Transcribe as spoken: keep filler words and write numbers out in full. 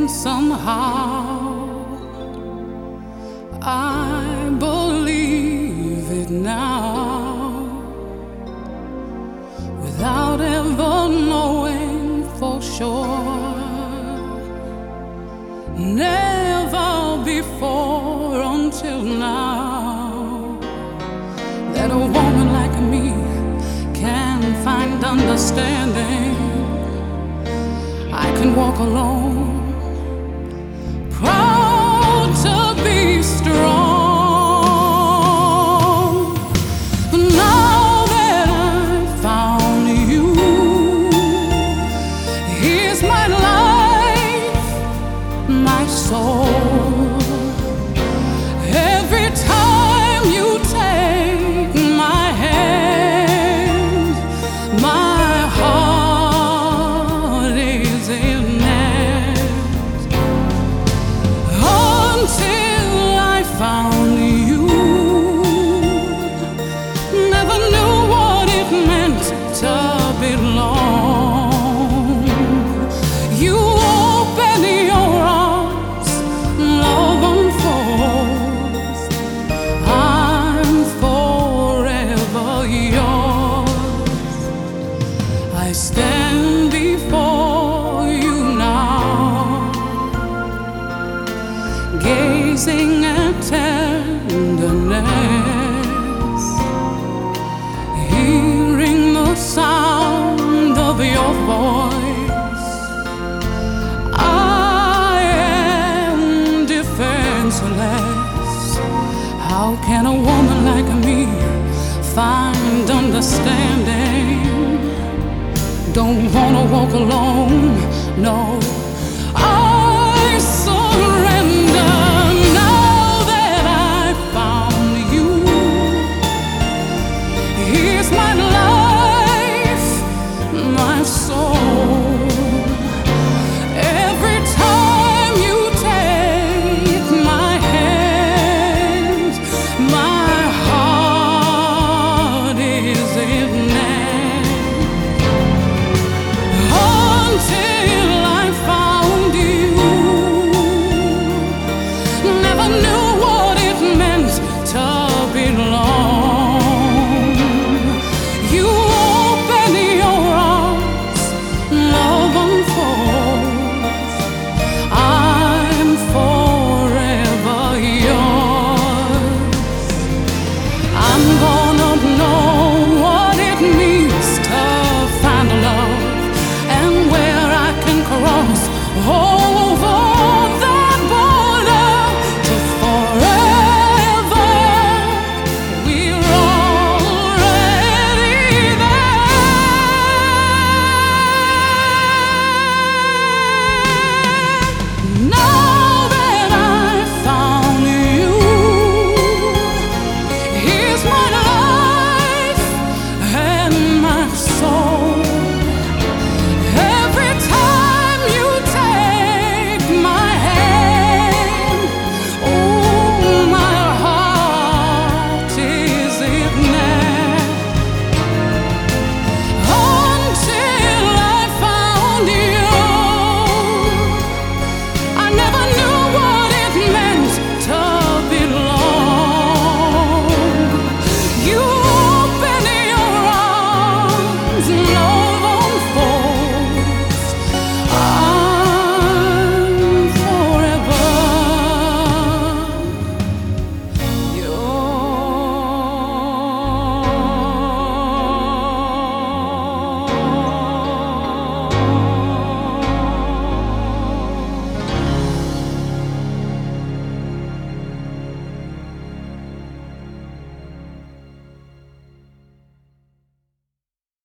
somehow. I believe it now, without ever knowing for sure. Never before until now that a woman like me can find understanding. I can walk alone, proud to be strong. But now that I've found you, here's my life, my soul. Every time you take my hand, my heart is in it. Until I found you, never knew what it meant to belong. You open your arms, love unfolds. I'm forever yours. I stand before you now, gazing at tenderness, hearing the sound of your voice. I am defenseless. How can a woman like me find understanding? Don't wanna walk alone, no.